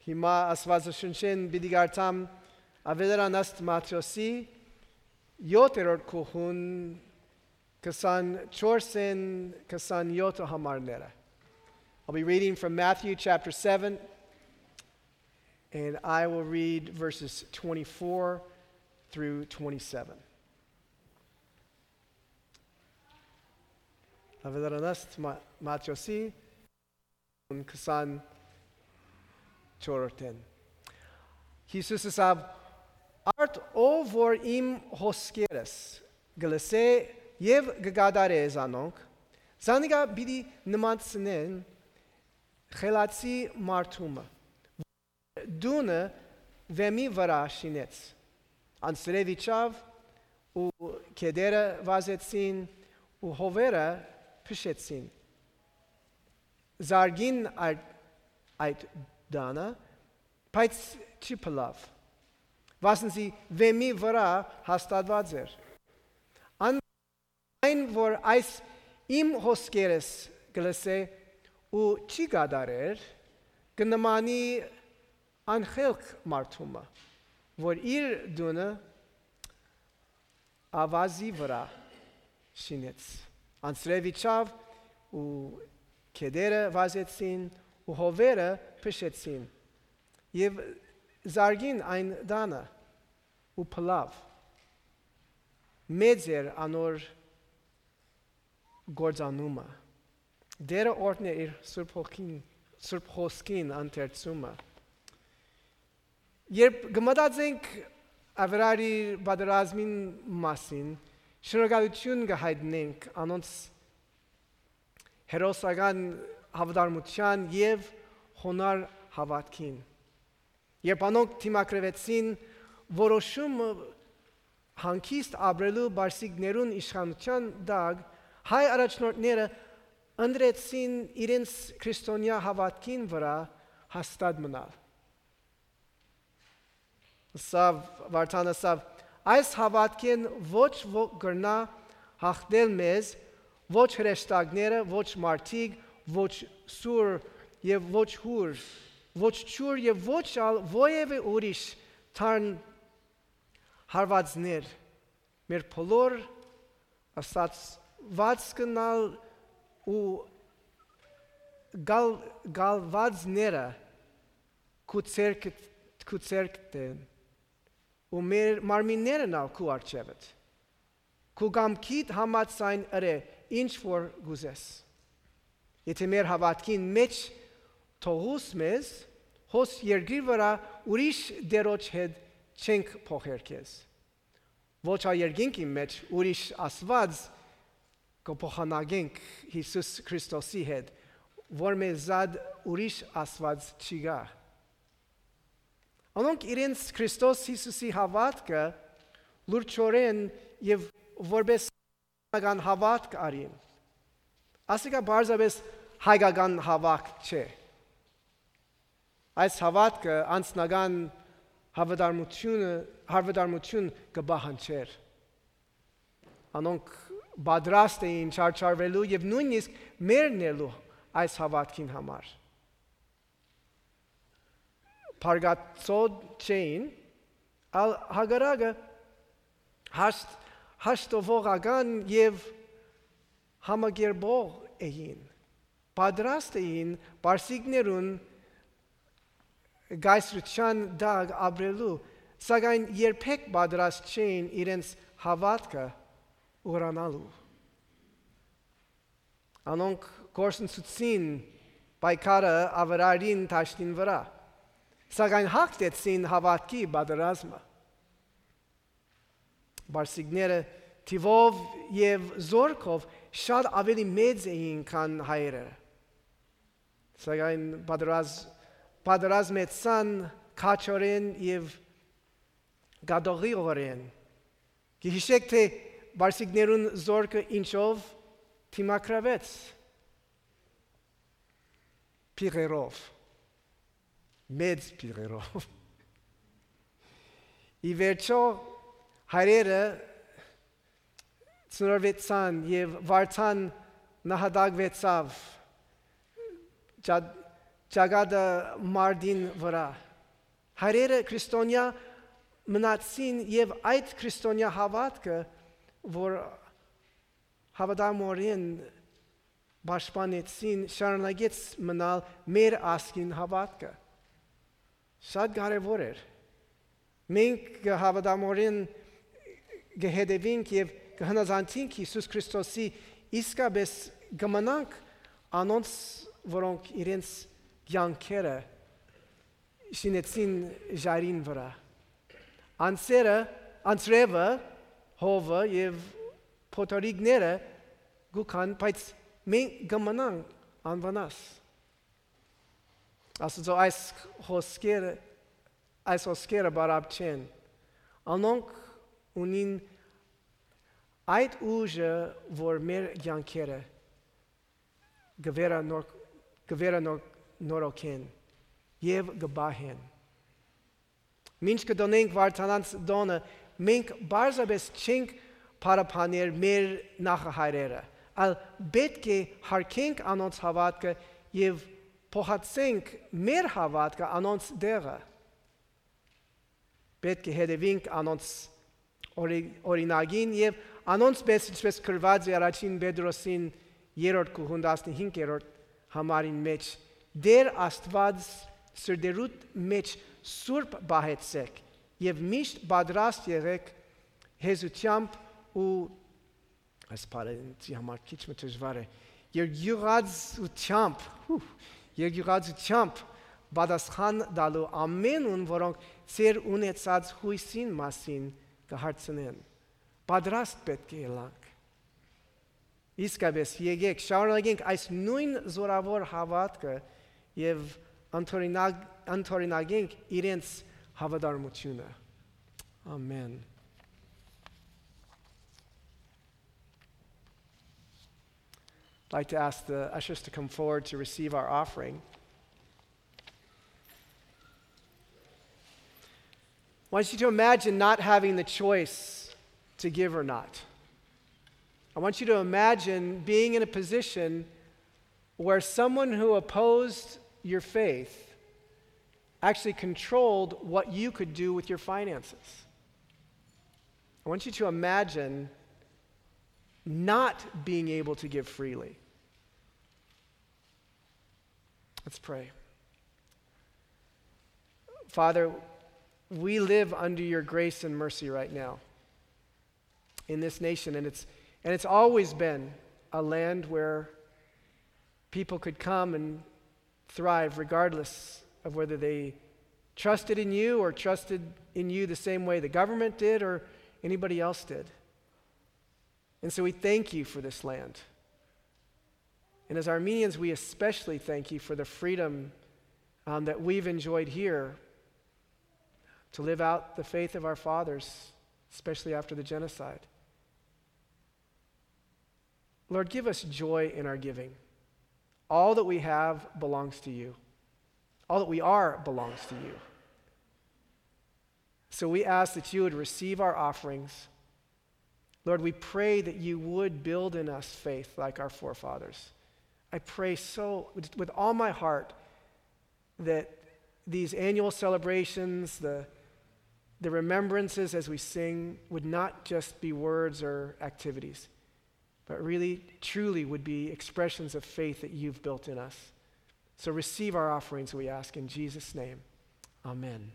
Հիմա Աստվածաշնչեն պիտի գարտամ ավելանաս Մատթեոսի 7-րդ գլխուն 24-ն 27 համարները. I'll be reading from Matthew chapter 7, and I will read verses 24 through 27. Ավելանաս Մատթեոսի 24-ն Հիսուսը ասավ. Արդ ով որ իմ հոսքերս գլսե եւ գգադարե զանոնք, զանիկա պիտի նմանցնեն խելացի մարդումը, դունը վեմի վրա շինեց, անսրևիչավ ու կեդերը վազեցին ու հովերը փշեցին. Զարգին այդ դանը, բայց չի փլավ, վասնզի վեմի վրա հաստատված էր. Այն, որ այս իմ հոսքերս գլսե ու չի գադարեր, կնմանի անխելք մարդումը, որ իր դունը ավազի վրա շինեց. Անսրևիչավ ու կեդերը վազեցին ու հովերը փշեցին. Եվ զարգին այն դանը ու փլավ. Մեծ էր անոր գործանումը. Դերը օրհն է իր Սուրբ Խոսքին ընթերցումը. Երբ գմտածենք ավրարի պատերազմին մասին, շնորհակալություն կհայտնենք անոնց հերոսական հավատարմության և հոնար հավատքին. Երբ անոնք թիմակրվեցին որոշումը հանգիստ ապրելու բարսիկներուն իշխանության տակ, հայ առաջնորդները ընտրեցին իրենց քրիստոնյա հավատքին վրա հաստատ մնալ. Վարդանը ասավ, այս հավատքին ոչ ոք գրնա հաղթել մեզ, ոչ հրեշտակները, ոչ մարդիկ, ոչ սուր և ոչ հուր, ոչ չուր և ոչ ալ ովևէ ուրիշ թարն հարվածներ, մեր բոլոր աստվածված գնալ ու գալվածները կուցերկտեն ու մեր մարմինները նալ կու արջևդ, կու գամքիտ համացայն ըրե ինչ որ գուզես. Եթե մեր հավատքին մեջ թողուս մեզ, հոս երգիր վրա ուրիշ դերոջ հետ չենք փոխեր քեզ. Ոչ ա երգինքի մեջ ուրիշ ասված կփոխանագենք Հիսուս Քրիստոսի հետ, որ մեզ զադ ուրիշ ասված չի գա. Անոնք իրենց Քրիստոս Հիսուսի հավատքը լուրջորեն և որպես հայկական հավատք արին. Ասիկա բարձրապես հայկական հավատք չէ. Այս հավատքը անձնական հավատարմություն կպահանջեր. Անոնք պատրաստ էին չարչարվելու և նույնիսկ մեռնելու այս հավատքին համար. Փարգացոտ չէին, այլ հակառակը հաշտովողական և համակերպող էին. Պատրաստ էին պարսիկներուն գայսրության տակ ապրելու, սակայն երբեք պատրաստ չէին իրենց հավատքը ուրանալու. Անոնք գործընծուցին պայքարը ավրարին տաշտին վրա, սակայն հաղթեցին հավատքի պատերազմը. Պարսիկները թիվով և զորքով շատ ավելի մեծ էին, քան հայերը. Սակայն պատերազմեցան քաջորեն և գադողիորեն. Գիշեք թե պարսիկներուն զորքը ինչով թիմակրվեց. Փիղերով, մեծ փիղերով. Ի վերջո հայրերը ծնորվեցան և վարդան նահատակվեցավ ճագադը մարդին վրա։ Հայրերը քրիստոնյա մնացին եւ այդ քրիստոնյա հավատքը, որ հավատամորեն պաշտպանեցին, շարունակեց մնալ մեր ասկին հավատքը։ Շատ կարևոր էր։ Մենք հավատամորեն կհետևենք եւ կհնազանդենք Հիսուս Քրիստոսի, իսկապես կմնանք անոնց, որոնք իրենց կյանքերը շինեցին ժայռին վրա։ Անձրևը, հովը եւ փոթորիկները գուքան, բայց մենք կմնանք անվնաս։ Աստծո այս հոսքերը բարապ չեն։ Անոնք ունին այդ ուժը, որ մեր կյանքերը կվերանորոգեն եւ կբահեն։ Մինչ կդոնենք վարդանանց դոնը, մենք բարձրապես չենք պարապաներ մեր նախահայրերը, այլ պետք է հարգենք անոնց հավատքը եւ փոխացենք մեր հավատքը անոնց դեղը։ Պետք է հետևենք անոնց օրինակին եւ անոնց պես ինչպես գրված է առաջին Պետրոսին 3:15 համարին մեջ, Դեր Աստված սրդերուտ մեջ սուրբ բահեցեք եւ միշտ պատրաստ եղեք հեզությամբ ու այս բառը համար քիչ դժվար է երկյուղածությամբ պատասխան տալու ամենուն, որոնք ծեր ունեցած հույսին մասին կհարցնեն։ Պատրաստ պետք է ելանք։ Իսկապես եկեք շարունակենք այս նույն զորավոր հավատքը եւ ընդօրինակենք իրենց հավատարմությունը։ Amen. I'd like to ask the ushers to come forward to receive our offering. I want you to imagine not having the choice to give or not. I want you to imagine being in a position where someone who opposed your faith actually controlled what you could do with your finances. I want you to imagine not being able to give freely. Let's pray. Father, we live under your grace and mercy right now in this nation, and it's always been a land where people could come and thrive regardless of whether they trusted in you or trusted in you the same way the government did or anybody else did. And so we thank you for this land. And as Armenians, we especially thank you for the freedom that we've enjoyed here to live out the faith of our fathers, especially after the genocide. Lord, give us joy in our giving. All that we have belongs to you. All that we are belongs to you. So we ask that you would receive our offerings. Lord, we pray that you would build in us faith like our forefathers. I pray so with all my heart that these annual celebrations, the remembrances as we sing would not just be words or activities, but really, truly would be expressions of faith that you've built in us. So receive our offerings, we ask in Jesus' name. Amen.